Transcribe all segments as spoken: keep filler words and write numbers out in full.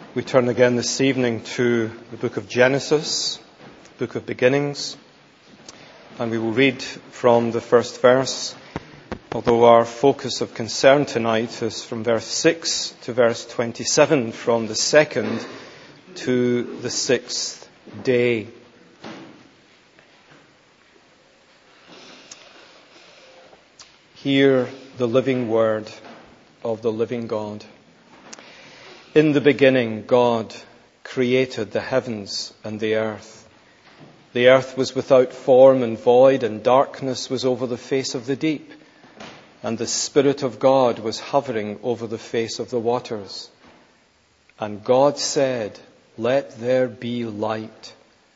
We turn again this evening to the book of Genesis, the book of beginnings, and we will read from the first verse, although our focus of concern tonight is from verse six to verse twenty-seven, from the second to the sixth day. Hear the living word of the living God. In the beginning, God created the heavens and the earth. The earth was without form and void, and darkness was over the face of the deep. And the Spirit of God was hovering over the face of the waters. And God said, "Let there be light."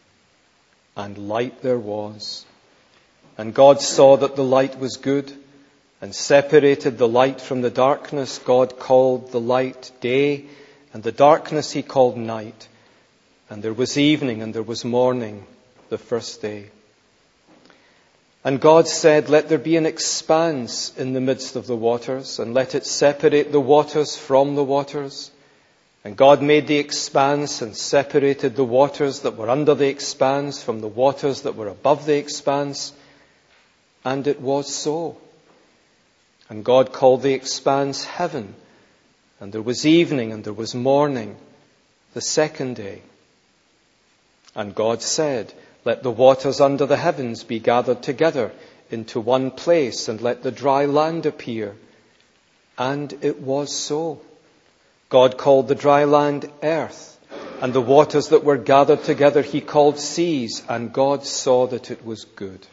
And light there was. And God saw that the light was good, and separated the light from the darkness. God called the light day, and the darkness he called night. And there was evening and there was morning the first day. And God said, "Let there be an expanse in the midst of the waters, and let it separate the waters from the waters." And God made the expanse and separated the waters that were under the expanse from the waters that were above the expanse. And it was so. And God called the expanse heaven. And there was evening and there was morning the second day. And God said, "Let the waters under the heavens be gathered together into one place, and let the dry land appear." And it was so. God called the dry land earth, and the waters that were gathered together he called seas, and God saw that it was good.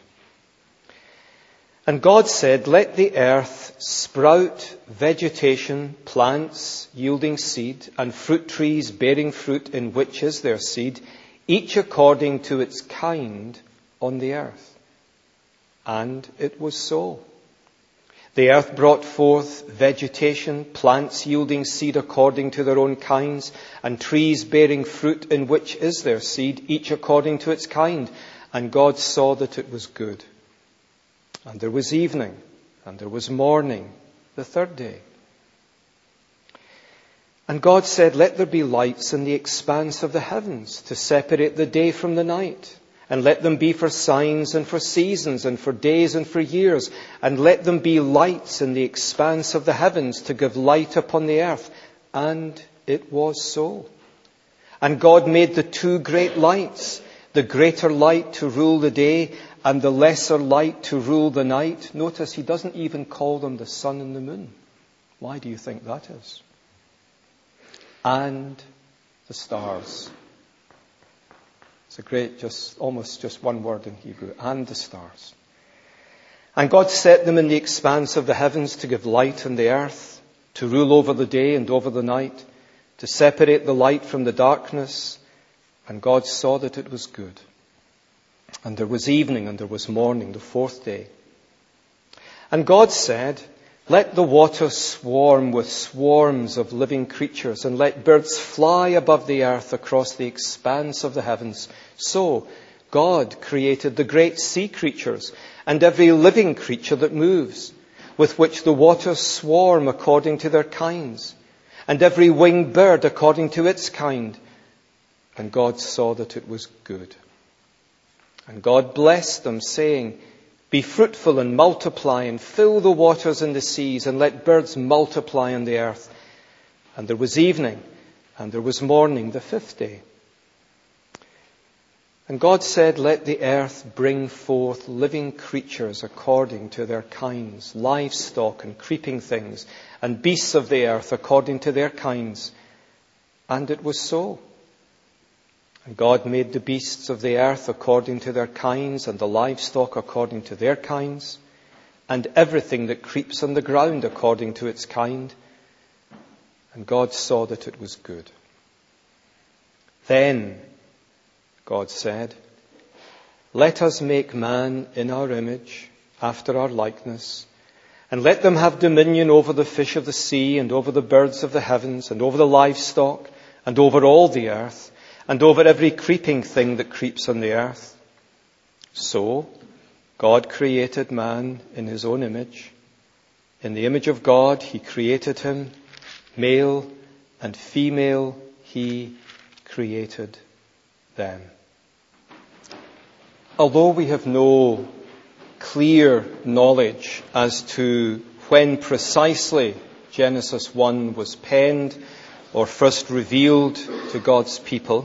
And God said, "Let the earth sprout vegetation, plants yielding seed, and fruit trees bearing fruit in which is their seed, each according to its kind on the earth." And it was so. The earth brought forth vegetation, plants yielding seed according to their own kinds, and trees bearing fruit in which is their seed, each according to its kind. And God saw that it was good. And there was evening, and there was morning, the third day. And God said, "Let there be lights in the expanse of the heavens to separate the day from the night. And let them be for signs and for seasons and for days and for years. And let them be lights in the expanse of the heavens to give light upon the earth." And it was so. And God made the two great lights, the greater light to rule the day, and the lesser light to rule the night. Notice he doesn't even call them the sun and the moon. Why do you think that is? And the stars. It's a great, just almost just one word in Hebrew. And the stars. And God set them in the expanse of the heavens to give light on the earth, to rule over the day and over the night, to separate the light from the darkness. And God saw that it was good. And there was evening and there was morning, the fourth day. And God said, "Let the waters swarm with swarms of living creatures, and let birds fly above the earth across the expanse of the heavens." So God created the great sea creatures and every living creature that moves, with which the waters swarm according to their kinds, and every winged bird according to its kind. And God saw that it was good. And God blessed them, saying, "Be fruitful and multiply, and fill the waters and the seas, and let birds multiply on the earth." And there was evening, and there was morning, the fifth day. And God said, "Let the earth bring forth living creatures according to their kinds, livestock and creeping things, and beasts of the earth according to their kinds." And it was so. And God made the beasts of the earth according to their kinds, and the livestock according to their kinds, and everything that creeps on the ground according to its kind. And God saw that it was good. Then God said, "Let us make man in our image, after our likeness, and let them have dominion over the fish of the sea, and over the birds of the heavens, and over the livestock, and over all the earth, and over every creeping thing that creeps on the earth." So God created man in his own image. In the image of God he created him. Male and female he created them. Although we have no clear knowledge as to when precisely Genesis one was penned or first revealed to God's people,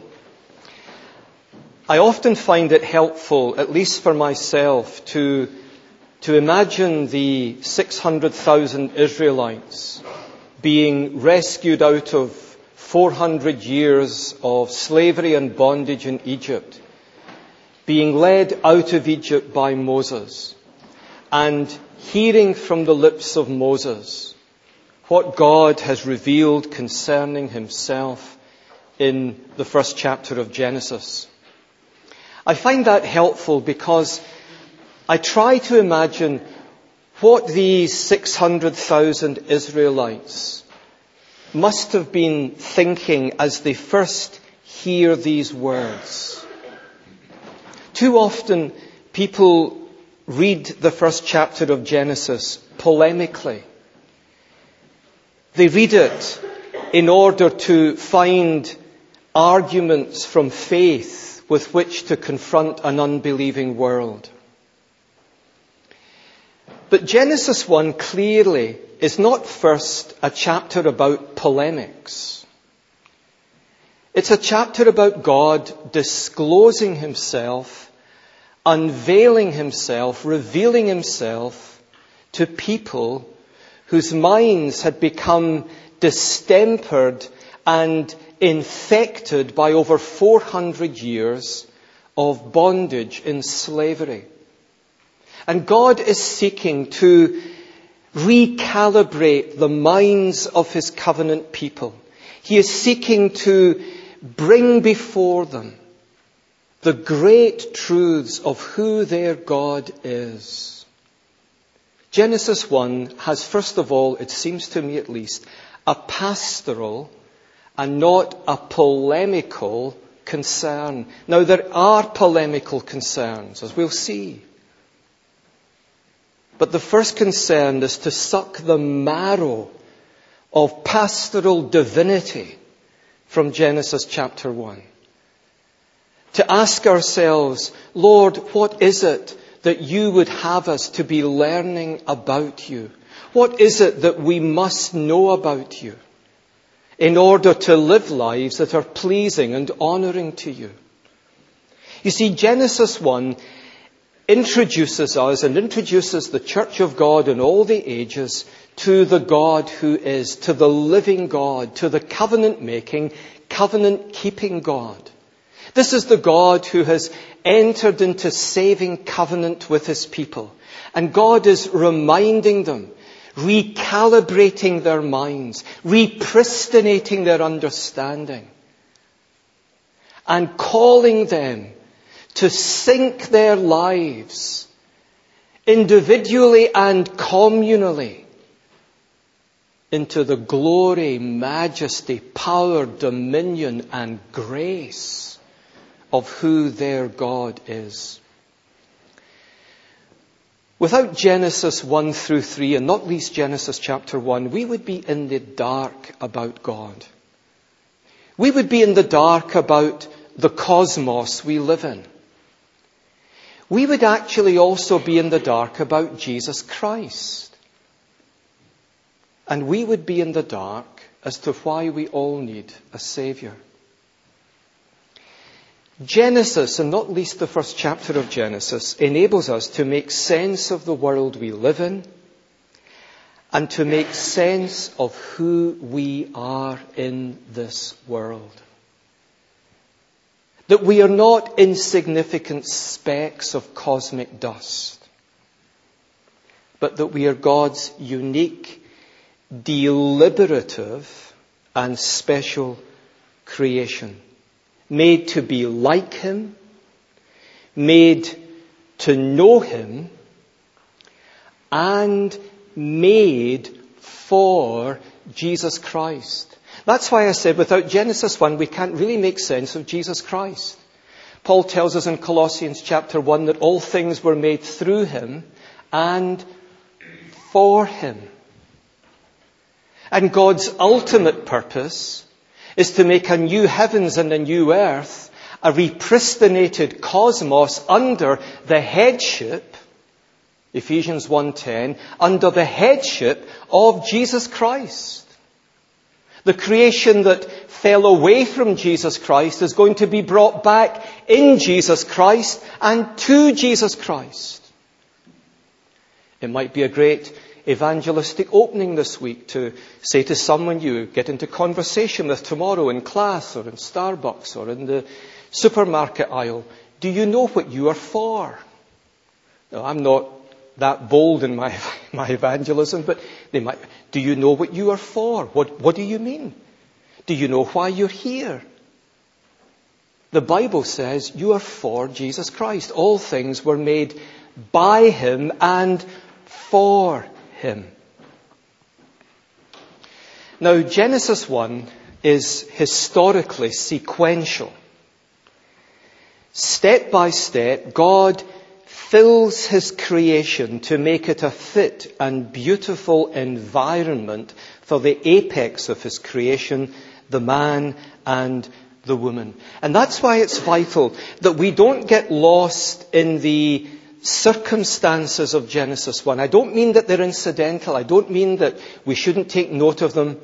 I often find it helpful, at least for myself, to, to imagine the six hundred thousand Israelites being rescued out of four hundred years of slavery and bondage in Egypt, being led out of Egypt by Moses, and hearing from the lips of Moses what God has revealed concerning himself in the first chapter of Genesis. I find that helpful because I try to imagine what these six hundred thousand Israelites must have been thinking as they first hear these words. Too often people read the first chapter of Genesis polemically. They read it in order to find arguments from faith with which to confront an unbelieving world. But Genesis one clearly is not first a chapter about polemics. It's a chapter about God disclosing himself, unveiling himself, revealing himself to people whose minds had become distempered and infected by over four hundred years of bondage in slavery. And God is seeking to recalibrate the minds of his covenant people. He is seeking to bring before them the great truths of who their God is. Genesis one has, first of all, it seems to me at least, a pastoral and not a polemical concern. Now, there are polemical concerns, as we'll see. But the first concern is to suck the marrow of pastoral divinity from Genesis chapter one. To ask ourselves, Lord, what is it that you would have us to be learning about you? What is it that we must know about you in order to live lives that are pleasing and honouring to you? You see, Genesis one introduces us and introduces the Church of God in all the ages to the God who is, to the living God, to the covenant-making, covenant-keeping God. This is the God who has entered into saving covenant with his people. And God is reminding them, recalibrating their minds, repristinating their understanding, and calling them to sink their lives individually and communally into the glory, majesty, power, dominion, and grace of who their God is. Without Genesis one through three, and not least Genesis chapter one, we would be in the dark about God. We would be in the dark about the cosmos we live in. We would actually also be in the dark about Jesus Christ. And we would be in the dark as to why we all need a Saviour. Genesis, and not least the first chapter of Genesis, enables us to make sense of the world we live in and to make sense of who we are in this world. That we are not insignificant specks of cosmic dust, but that we are God's unique, deliberative, and special creation. Made to be like him, made to know him, and made for Jesus Christ. That's why I said without Genesis one, we can't really make sense of Jesus Christ. Paul tells us in Colossians chapter one that all things were made through him and for him. And God's ultimate purpose is to make a new heavens and a new earth, a repristinated cosmos under the headship, Ephesians one ten, under the headship of Jesus Christ. The creation that fell away from Jesus Christ is going to be brought back in Jesus Christ and to Jesus Christ. It might be a great evangelistic opening this week to say to someone you get into conversation with tomorrow in class or in Starbucks or in the supermarket aisle, do you know what you are for? Now, I'm not that bold in my, my evangelism, but they might, do you know what you are for? What, what do you mean? Do you know why you're here? The Bible says you are for Jesus Christ. All things were made by Him and for Him. Now, Genesis one is historically sequential. Step by step, God fills His creation to make it a fit and beautiful environment for the apex of His creation, the man and the woman. And that's why it's vital that we don't get lost in the circumstances of Genesis one. I don't mean that they're incidental. I don't mean that we shouldn't take note of them.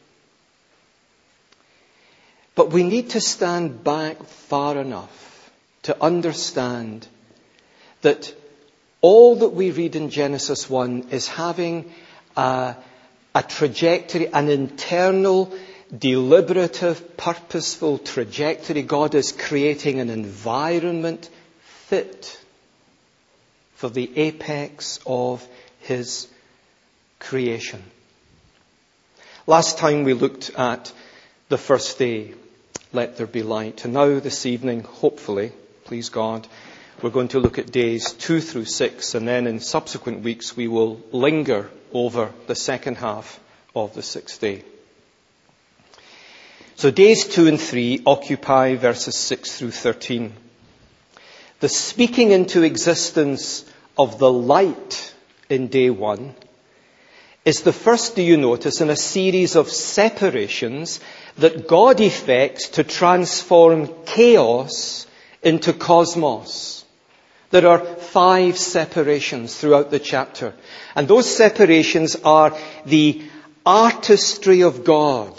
But we need to stand back far enough to understand that all that we read in Genesis one is having a, a trajectory, an internal, deliberative, purposeful trajectory. God is creating an environment fit for the apex of His creation. Last time we looked at the first day, let there be light. And now this evening, hopefully, please God, we're going to look at days two through six, and then in subsequent weeks we will linger over the second half of the sixth day. So days two and three occupy verses six through thirteen. The speaking into existence of the light in day one is the first, do you notice, in a series of separations that God effects to transform chaos into cosmos. There are five separations throughout the chapter. And those separations are the artistry of God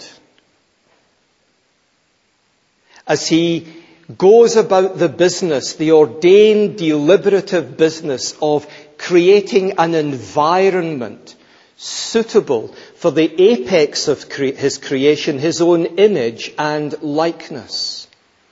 as He goes about the business, the ordained, deliberative business of creating an environment suitable for the apex of cre- His creation, His own image and likeness.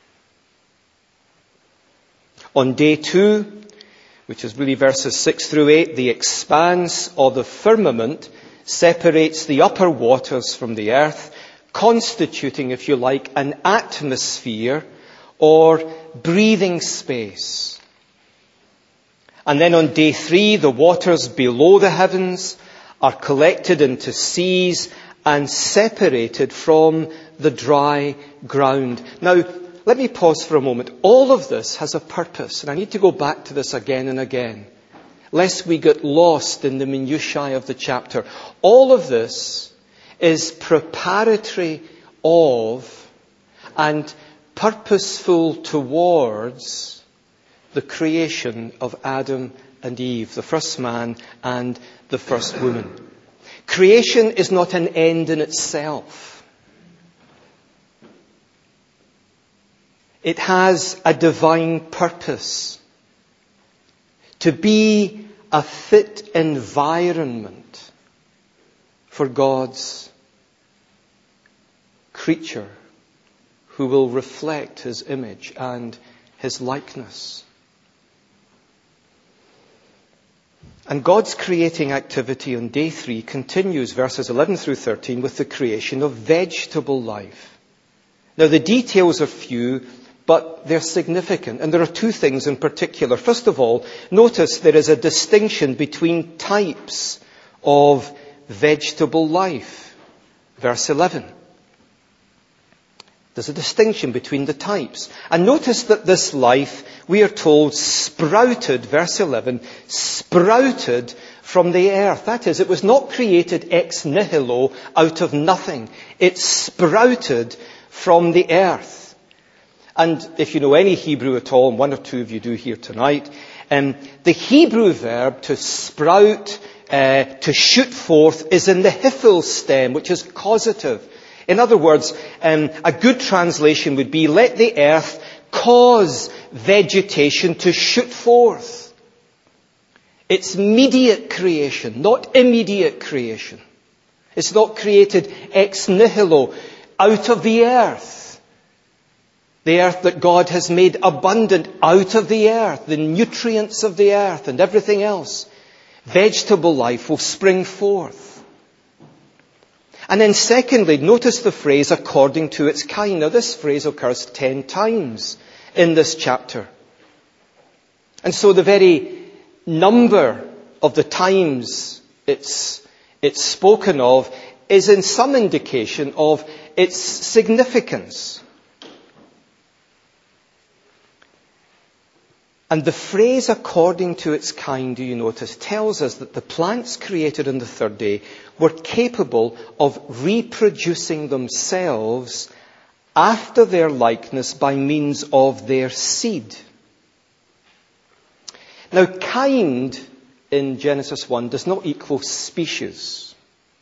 On day two, which is really verses six through eight, the expanse or the firmament separates the upper waters from the earth, constituting, if you like, an atmosphere or breathing space. And then on day three, the waters below the heavens are collected into seas and separated from the dry ground. Now, let me pause for a moment. All of this has a purpose, and I need to go back to this again and again, lest we get lost in the minutiae of the chapter. All of this is preparatory of and purposeful towards the creation of Adam and Eve, the first man and the first woman. Creation is not an end in itself. It has a divine purpose to be a fit environment for God's creature who will reflect His image and His likeness. And God's creating activity on day three continues, verses eleven through thirteen, with the creation of vegetable life. Now, the details are few, but they're significant. And there are two things in particular. First of all, notice there is a distinction between types of vegetable life. Verse eleven. There's a distinction between the types. And notice that this life, we are told, sprouted, verse eleven, sprouted from the earth. That is, it was not created ex nihilo, out of nothing. It sprouted from the earth. And if you know any Hebrew at all, and one or two of you do here tonight, um, the Hebrew verb to sprout, uh, to shoot forth, is in the hifil stem, which is causative. In other words, um, a good translation would be, let the earth cause vegetation to shoot forth. It's mediate creation, not immediate creation. It's not created ex nihilo, out of the earth. The earth that God has made abundant out of the earth, the nutrients of the earth and everything else. Vegetable life will spring forth. And then secondly, notice the phrase, according to its kind. Now this phrase occurs ten times in this chapter. And so the very number of the times it's, it's spoken of is in some indication of its significance. And the phrase, according to its kind, do you notice, tells us that the plants created on the third day were capable of reproducing themselves after their likeness by means of their seed. Now, kind in Genesis one does not equal species.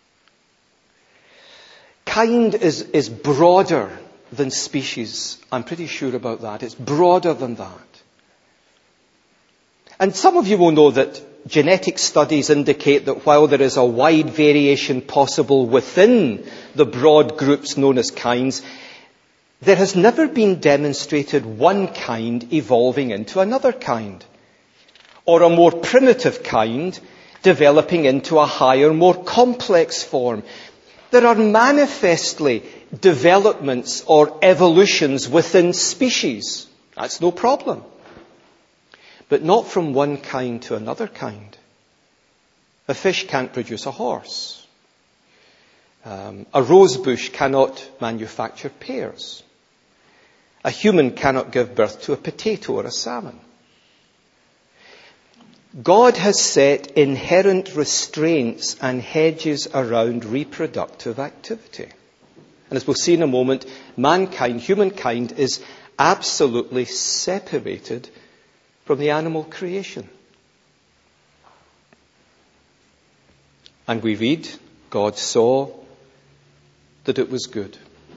Kind is, is broader than species. I'm pretty sure about that. It's broader than that. And some of you will know that genetic studies indicate that while there is a wide variation possible within the broad groups known as kinds, there has never been demonstrated one kind evolving into another kind, or a more primitive kind developing into a higher, more complex form. There are manifestly developments or evolutions within species. That's no problem. But not from one kind to another kind. A fish can't produce a horse. Um, a rose bush cannot manufacture pears. A human cannot give birth to a potato or a salmon. God has set inherent restraints and hedges around reproductive activity. And as we'll see in a moment, mankind, humankind, is absolutely separated from the animal creation. And we read, God saw that it was good.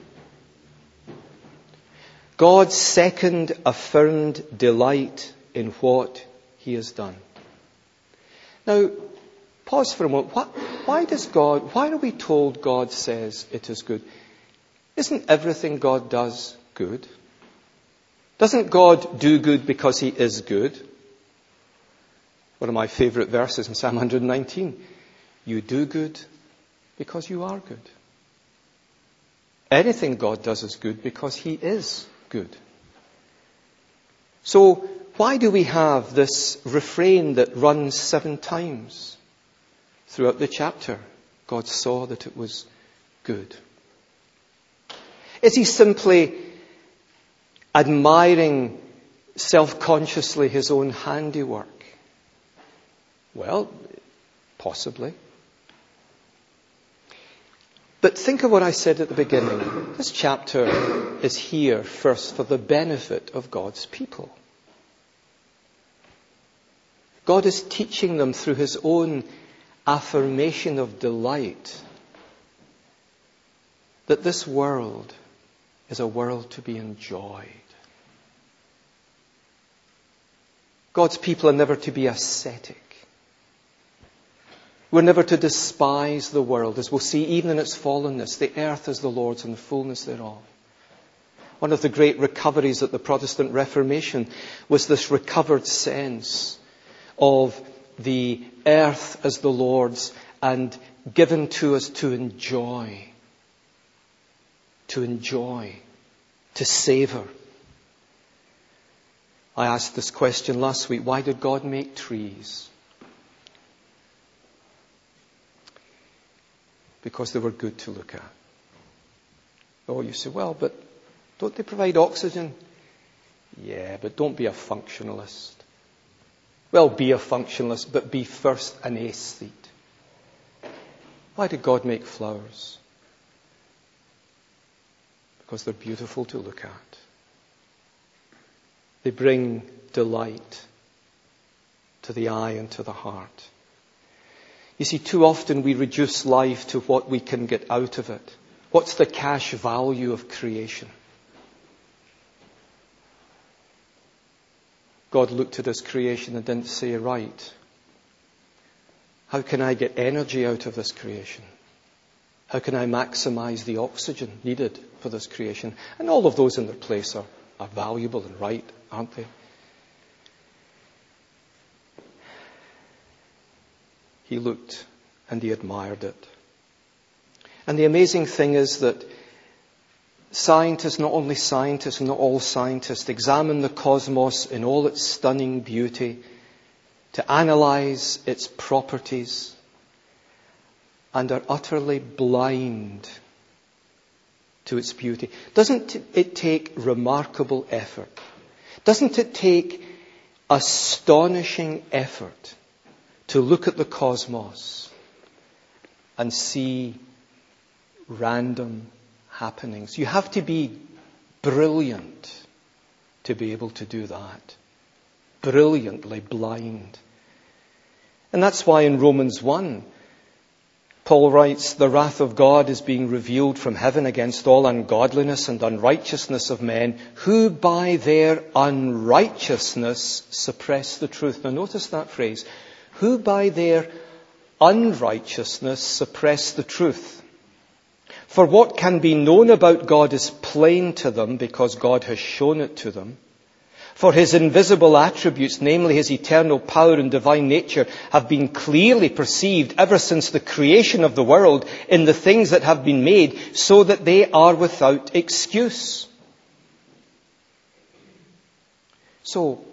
God's second affirmed delight in what he has done. Now, pause for a moment. Why, why does God, why are we told God says it is good? Isn't everything God does good? Doesn't God do good because he is good? One of my favourite verses in Psalm one nineteen. You do good because you are good. Anything God does is good because he is good. So why do we have this refrain that runs seven times throughout the chapter? God saw that it was good. Is he simply admiring self-consciously his own handiwork? Well, possibly. But think of what I said at the beginning. This chapter is here first for the benefit of God's people. God is teaching them through his own affirmation of delight that this world is a world to be enjoyed. God's people are never to be ascetic. We're never to despise the world, as we'll see even in its fallenness. The earth is the Lord's and the fullness thereof. One of the great recoveries at the Protestant Reformation was this recovered sense of the earth as the Lord's and given to us to enjoy. To enjoy. To savour. I asked this question last week. Why did God make trees? Because they were good to look at. Oh, you say, well, but don't they provide oxygen? Yeah, but don't be a functionalist. Well, be a functionalist, but be first an aesthete. Why did God make flowers? because they're beautiful to look at. They bring delight to the eye and to the heart. You see, too often we reduce life to what we can get out of it. What's the cash value of creation? God looked at his creation and didn't say, right, how can I get energy out of this creation? How can I maximize the oxygen needed for this creation? And all of those in their place are, are valuable and right, aren't they? He looked and he admired it. And the amazing thing is that scientists, not only scientists, not all scientists, examine the cosmos in all its stunning beauty to analyze its properties and are utterly blind to its beauty. Doesn't it take remarkable effort? Doesn't it take astonishing effort to look at the cosmos and see random happenings? You have to be brilliant to be able to do that. Brilliantly blind. And that's why in Romans one, Paul writes, the wrath of God is being revealed from heaven against all ungodliness and unrighteousness of men, who by their unrighteousness suppress the truth. Now notice that phrase. Who by their unrighteousness suppress the truth. For what can be known about God is plain to them because God has shown it to them. For his invisible attributes, namely his eternal power and divine nature, have been clearly perceived ever since the creation of the world in the things that have been made, so that they are without excuse. So,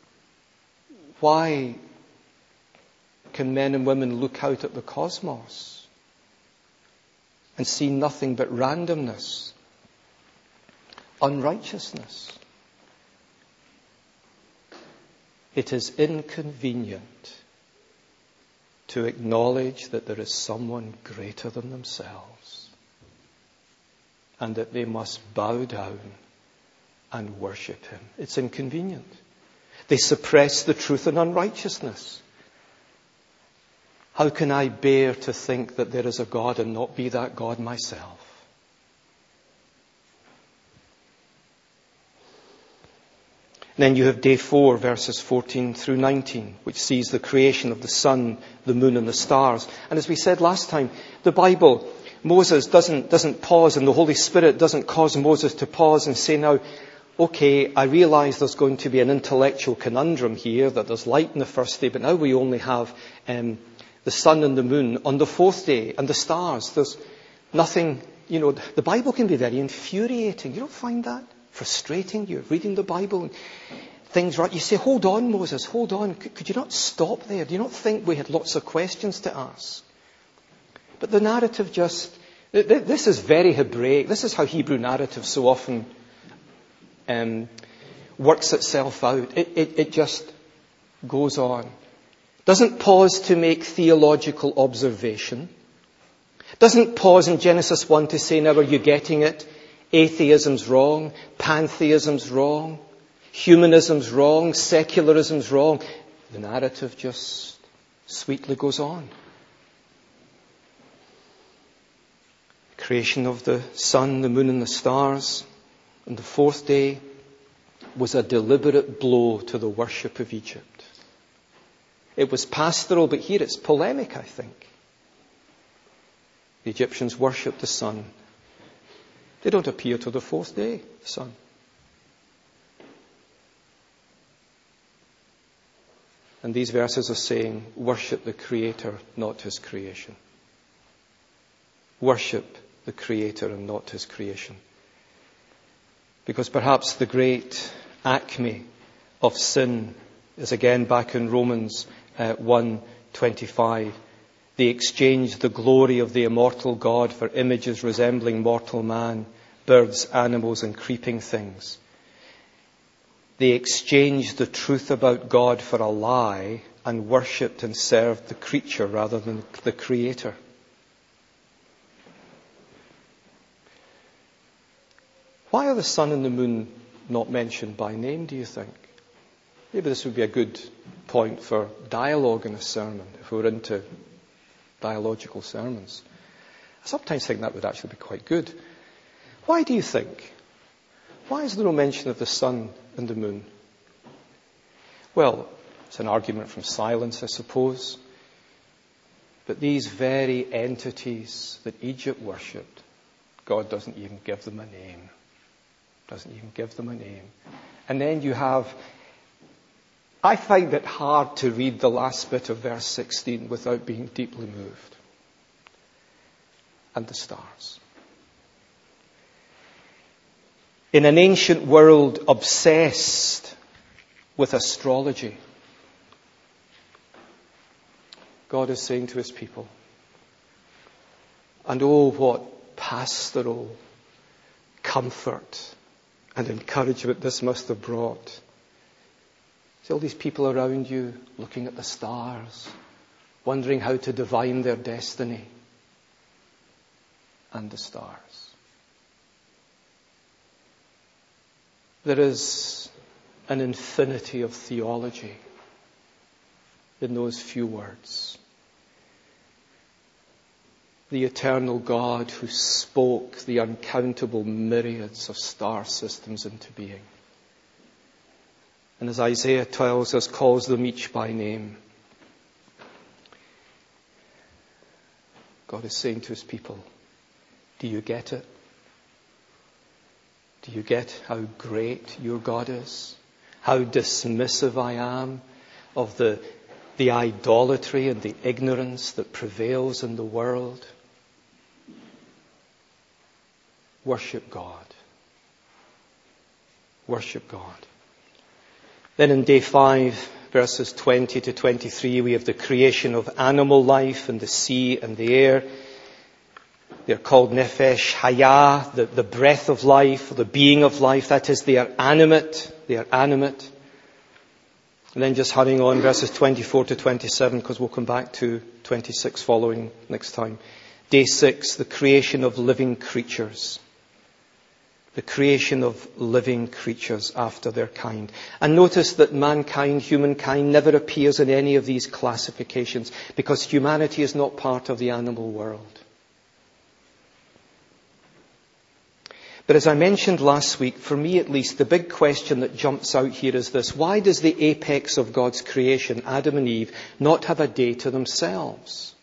why can men and women look out at the cosmos and see nothing but randomness, unrighteousness? It is inconvenient to acknowledge that there is someone greater than themselves and that they must bow down and worship him. It's inconvenient. They suppress the truth in unrighteousness. How can I bear to think that there is a God and not be that God myself? Then you have day four, verses fourteen through nineteen, which sees the creation of the sun, the moon and the stars. And as we said last time, the Bible, Moses doesn't, doesn't pause, and the Holy Spirit doesn't cause Moses to pause and say, now, okay, I realize there's going to be an intellectual conundrum here, that there's light in the first day, but now we only have um, the sun and the moon on the fourth day, and the stars. There's nothing, you know, the Bible can be very infuriating. You don't find that frustrating? You're reading the Bible and things right. You say, hold on, Moses, hold on. Could, could you not stop there? Do you not think we had lots of questions to ask? But the narrative just, this is very Hebraic. This is how Hebrew narrative so often um, works itself out. It, it, it just goes on. Doesn't pause to make theological observation. Doesn't pause in Genesis one to say, now are you getting it? Atheism's wrong. Pantheism's wrong. Humanism's wrong. Secularism's wrong. The narrative just sweetly goes on. Creation of the sun, the moon and the stars on the fourth day was a deliberate blow to the worship of Egypt. It was pastoral, but here it's polemic, I think. The Egyptians worshipped the sun. They don't appear till the fourth day, the sun. And these verses are saying, worship the Creator, not his creation. Worship the Creator and not his creation. Because perhaps the great acme of sin is again back in Romans uh, one twenty-five. They exchanged the glory of the immortal God for images resembling mortal man, birds, animals, and creeping things. They exchanged the truth about God for a lie and worshipped and served the creature rather than the Creator. Why are the sun and the moon not mentioned by name, do you think? Maybe this would be a good point for dialogue in a sermon, if we were into dialogical sermons. I sometimes think that would actually be quite good. Why do you think? Why is there no mention of the sun and the moon? Well, it's an argument from silence, I suppose. But these very entities that Egypt worshipped, God doesn't even give them a name. Doesn't even give them a name. And then you have, I find it hard to read the last bit of verse sixteen without being deeply moved. And the stars. In an ancient world obsessed with astrology, God is saying to his people, and oh, what pastoral comfort and encouragement this must have brought. See all these people around you looking at the stars, wondering how to divine their destiny. And the stars. There is an infinity of theology in those few words. The eternal God who spoke the uncountable myriads of star systems into being. And as Isaiah tells us, calls them each by name. God is saying to his people, do you get it? Do you get how great your God is? How dismissive I am of the, the idolatry and the ignorance that prevails in the world? Worship God. Worship God. Then in day five, verses twenty to twenty-three, we have the creation of animal life and the sea and the air. They're called Nefesh Hayah, the, the breath of life, the being of life. That is, they are animate. They are animate. And then just hurrying on, verses twenty-four to twenty-seven, because we'll come back to twenty-six following next time. Day six, the creation of living creatures. The creation of living creatures after their kind. And notice that mankind, humankind, never appears in any of these classifications, because humanity is not part of the animal world. But as I mentioned last week, for me at least, the big question that jumps out here is this. Why does the apex of God's creation, Adam and Eve, not have a day to themselves?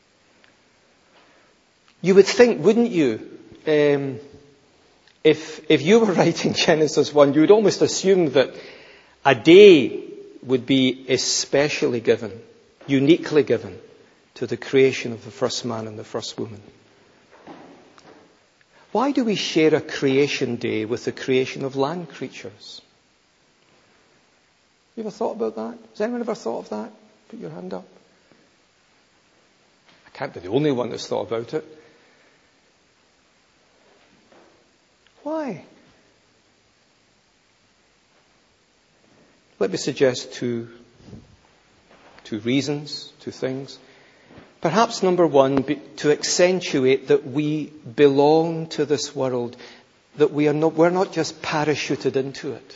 You would think, wouldn't you, um, if, if you were writing Genesis one, you would almost assume that a day would be especially given, uniquely given, to the creation of the first man and the first woman. Why do we share a creation day with the creation of land creatures? You ever thought about that? Has anyone ever thought of that? Put your hand up. I can't be the only one that's thought about it. Why? Let me suggest two, two reasons, two things. Perhaps number one, to accentuate that we belong to this world, that we are not, we're not just parachuted into it.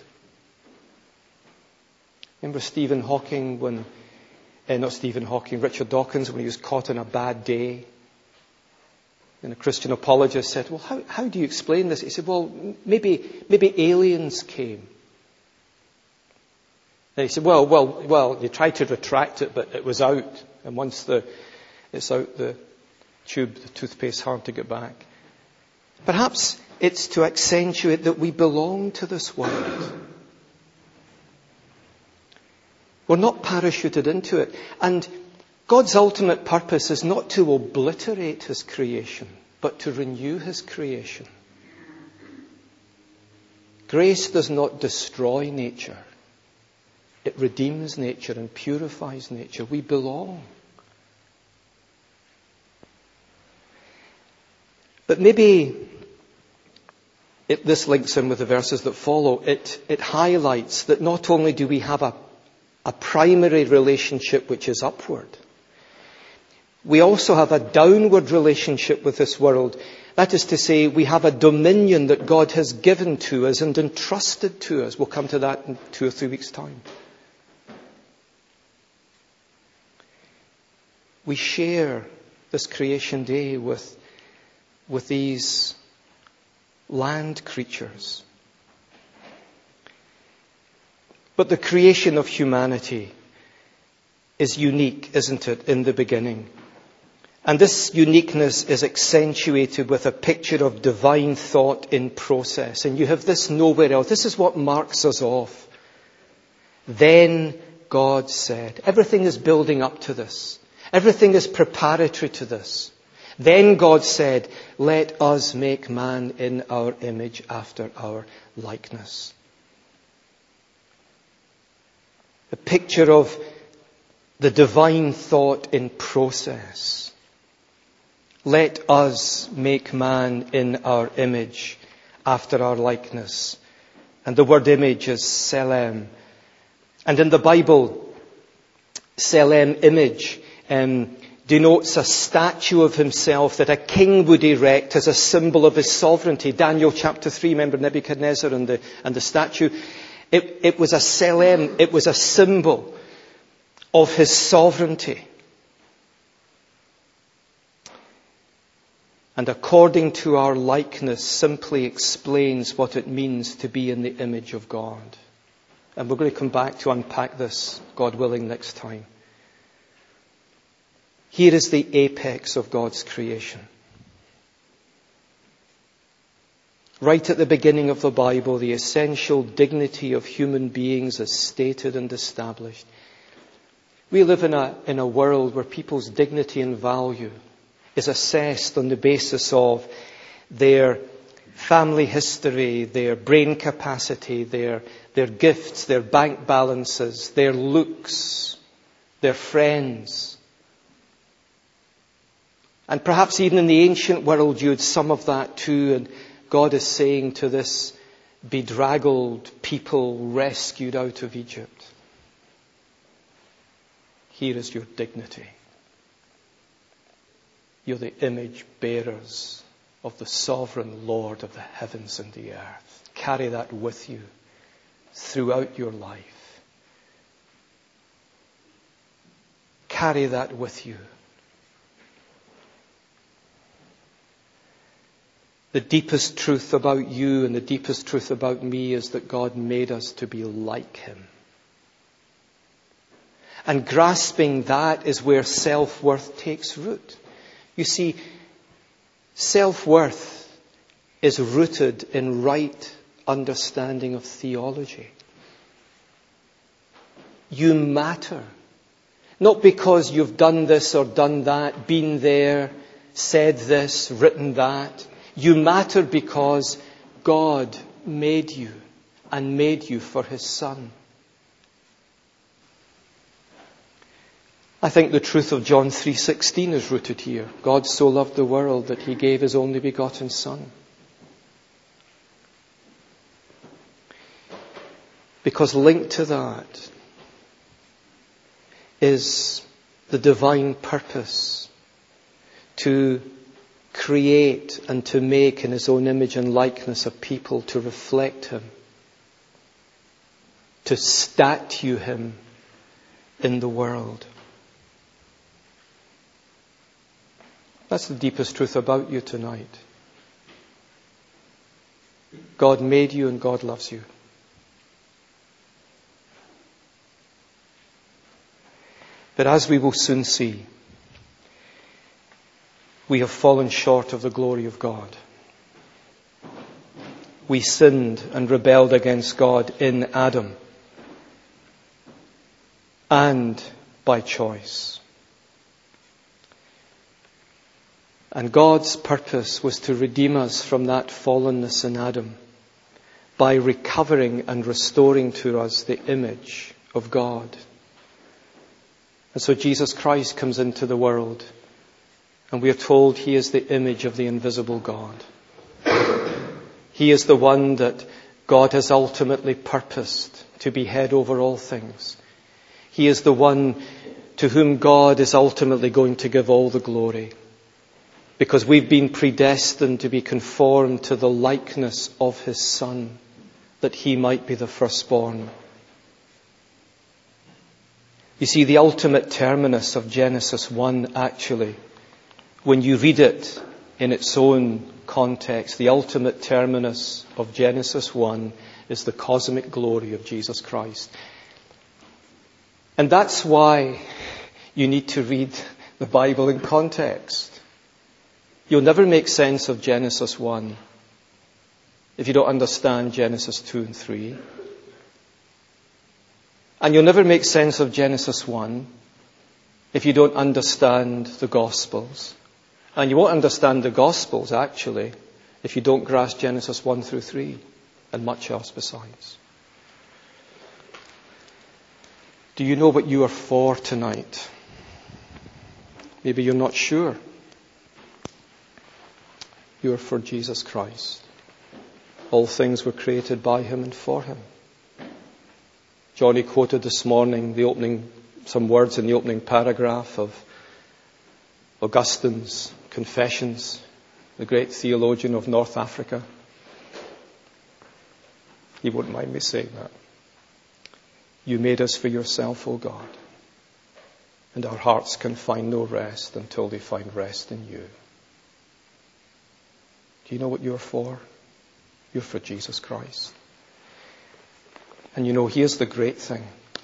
Remember Stephen Hawking when, eh, not Stephen Hawking, Richard Dawkins when he was caught on a bad day? And a Christian apologist said, well, how, how do you explain this? He said, well, maybe, maybe aliens came. And he said, well, well, well, they tried to retract it, but it was out. And once the, it's out the tube, the toothpaste, hard to get back. Perhaps it's to accentuate that we belong to this world. We're not parachuted into it. And God's ultimate purpose is not to obliterate his creation, but to renew his creation. Grace does not destroy nature. It redeems nature and purifies nature. We belong. But maybe it, this links in with the verses that follow. It, it highlights that not only do we have a, a primary relationship which is upward, we also have a downward relationship with this world That is to say, we have a dominion that God has given to us and entrusted to us. We'll come to that in two or three weeks' time. We share this creation day with, with these land creatures. But the creation of humanity is unique, isn't it, in the beginning? And this uniqueness is accentuated with a picture of divine thought in process. And you have this nowhere else. This is what marks us off. Then God said. Everything is building up to this. Everything is preparatory to this. Then God said, let us make man in our image after our likeness. A picture of the divine thought in process. Let us make man in our image after our likeness. And the word image is selem. And in the Bible, selem, image, um, denotes a statue of himself that a king would erect as a symbol of his sovereignty. Daniel chapter three, remember Nebuchadnezzar and the, and the statue? It, it was a selem, it was a symbol of his sovereignty. And according to our likeness simply explains what it means to be in the image of God. And we're going to come back to unpack this, God willing, next time. Here is the apex of God's creation. Right at the beginning of the Bible, the essential dignity of human beings is stated and established. We live in a, in a world where people's dignity and value is assessed on the basis of their family history, their brain capacity, their, their gifts, their bank balances, their looks, their friends. And perhaps even in the ancient world you had some of that too. And God is saying to this bedraggled people rescued out of Egypt, here is your dignity. You're the image bearers of the sovereign Lord of the heavens and the earth. Carry that with you throughout your life. Carry that with you. The deepest truth about you and the deepest truth about me is that God made us to be like Him. And grasping that is where self-worth takes root. You see, self-worth is rooted in right understanding of theology. You matter. Not because you've done this or done that, been there, said this, written that. You matter because God made you and made you for His Son. I think the truth of John three sixteen is rooted here. God so loved the world that He gave His only begotten Son. Because linked to that is the divine purpose to create and to make in His own image and likeness a people to reflect Him, to statue Him in the world. That's the deepest truth about you tonight. God made you and God loves you. But as we will soon see, we have fallen short of the glory of God. We sinned and rebelled against God in Adam and by choice. And God's purpose was to redeem us from that fallenness in Adam by recovering and restoring to us the image of God. And so Jesus Christ comes into the world, and we are told He is the image of the invisible God. He is the one that God has ultimately purposed to be head over all things. He is the one to whom God is ultimately going to give all the glory. because we've been predestined to be conformed to the likeness of his Son, that he might be the firstborn. You see, the ultimate terminus of Genesis one, actually, when you read it in its own context, the ultimate terminus of Genesis one is the cosmic glory of Jesus Christ. And that's why you need to read the Bible in context. You'll never make sense of Genesis one if you don't understand Genesis two and three. And you'll never make sense of Genesis one if you don't understand the Gospels. And you won't understand the Gospels, actually, if you don't grasp Genesis one through three and much else besides. Do you know what you are for tonight? Maybe you're not sure. You are for Jesus Christ. All things were created by him and for him. Johnny quoted this morning the opening, some words in the opening paragraph of Augustine's Confessions, the great theologian of North Africa. He won't mind me saying that. You made us for yourself, O God, and our hearts can find no rest until they find rest in you. Do you know what you're for? You're for Jesus Christ. And you know, here's the great thing.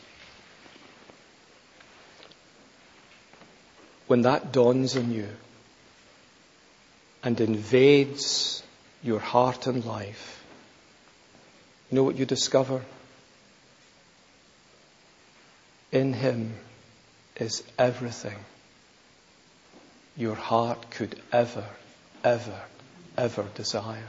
When that dawns on you and invades your heart and life, you know what you discover? In him is everything your heart could ever, ever, ever desire.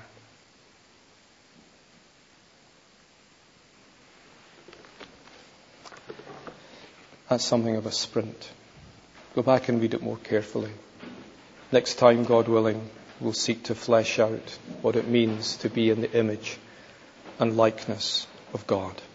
That's something of a sprint. Go back and read it more carefully. Next time, God willing, we'll seek to flesh out what it means to be in the image and likeness of God.